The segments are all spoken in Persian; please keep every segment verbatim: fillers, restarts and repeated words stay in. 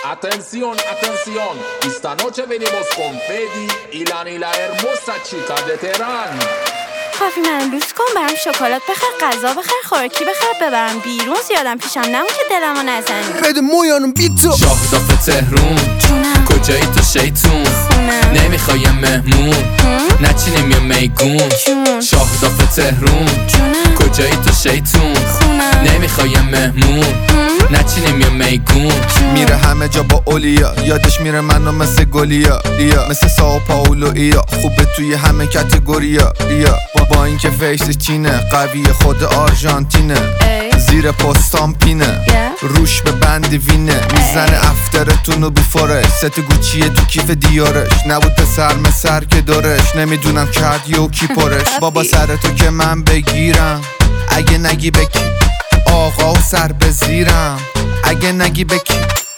Atención, atención. Esta noche venimos con Fedi, Ilan y la hermosa chica de Teherán. کافی من لوس کن، برام شکلات بخر، غذا بخر، خوراکی بخر، ببرم بیرون، زیادم پیشم نمون که دلمو نزنی. بده مویانم بی تو. شاهداف تهرون جونم کجایی تو شیطون؟ خونم نمیخوای مهمون نچینیم یه میگون. جون شاهداف تهرون جونم کجایی تو شیطون؟ خونم نمیخوای مهمون نچینیم یه میگون. میره همه جا با اولیا، یادش میره منو مثل گلیا ریا، مثل ساو پاولو ایا، خوبه توی همه کتگوریا ریا. با اینکه فیسش چینه، قوی خود آرژانتینه، ای زیر پستام پینه، yeah. روش به بند وینه، میزنه افترتونو بی فورش، ست گوچیه تو کیف دیارش، نبود پسر مسر که دارش، نمیدونم کرد یو کی پرش. بابا سر تو که من بگیرم، اگه نگی بکی آقا و سر بزیرم، اگه نگی بکی.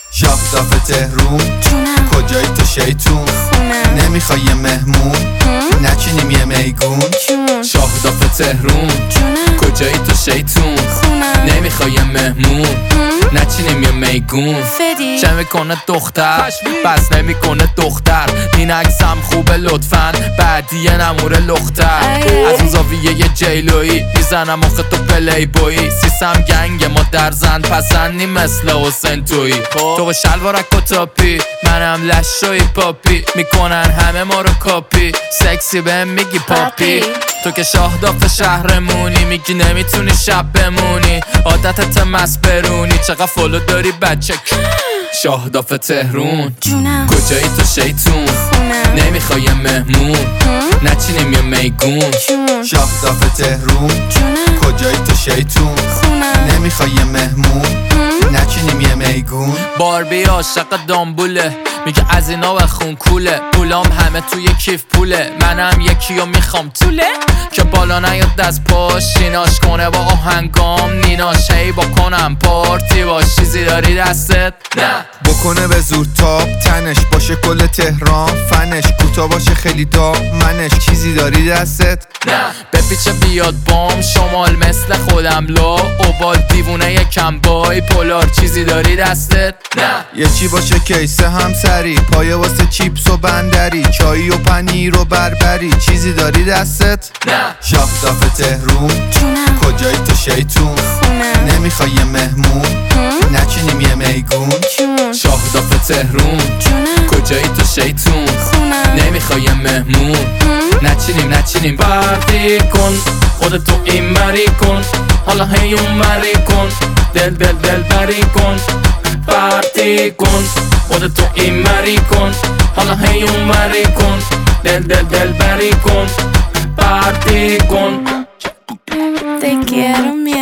شاهداف تهرون جونم کجایی تو شیطون؟ خونم نمیخوای یه مهمون نچینیم یه میگون. جون شاهداف تهرون جونم کجایی تو شیطون؟ خونم نمیخوای مهمون نچینیم یه میگون. فدی چه میکنه دختر بس نمیکنه دختر، این عکسم خوبه لطفاً بعدیه نموره لختر. از اون زاویه یه جیلویی میزنم آخه تو پلی بویی، سیسم گنگ ما در زن پسندی مثل حسین تویی. تو با شلوارک و تاپی منم لشوی پاپی، میکنن همه ما رو کاپی، سکسی بهم میگی پاپی. تو که شاهداف شهرمونی، میگی نمیتونی شب بمونی، عادتت مست برونی، چقدر فالو داری بچه. شاهداف تهرون جونم کجایی تو شیطون؟ خونم نمیخوای مهمون نچینیم یه میگون. جون شاهداف تهرون جونم کجایی تو شیطون؟ خونم نمیخوای یه مهمون نچینیم یه میگون. باربی عاشق دامبوله، میگه از اینا بخون کوله، پولام همه توی کیف پوله، منم یکی رو میخوام طوله که بالا نیاد دست پاش، شیناش کنه با آهنگام نیناش، هی با کنم پارتی باش. چیزی داری دستت؟ نه بکنه به زور تاب تنش، باشه کل تهران فنش، کوتا باشه خیلی دامنش. چیزی داری دستت؟ نه بپیچه بیاد بام شمال مثل خودم لا اوبال دیوونه یکم بای پولار. چیزی داری دستت؟ نه یه چی باشه کیسه همسری، پایه واسه چیپس و بندری، چایی و پنیر و بربری. چیزی داری دستت؟ نه شاهداف تهرون جونم کجایی تو شیطون؟ خونم نمیخوای یه مهمون نچینیم یه میگون. جون شاهداف تهرون جونم کجایی تو شیطون؟ خونم نمیخوای مهمون نچینیم نچینیم. پارتی کن خودتو این بری کن، حالا هی اون بری کن، دل دل دل بری کن. پارتی کن خودتو این بری کن، حالا هی اون بری کن، دل دل دل بری کن. پارتی کن. Te quiero mi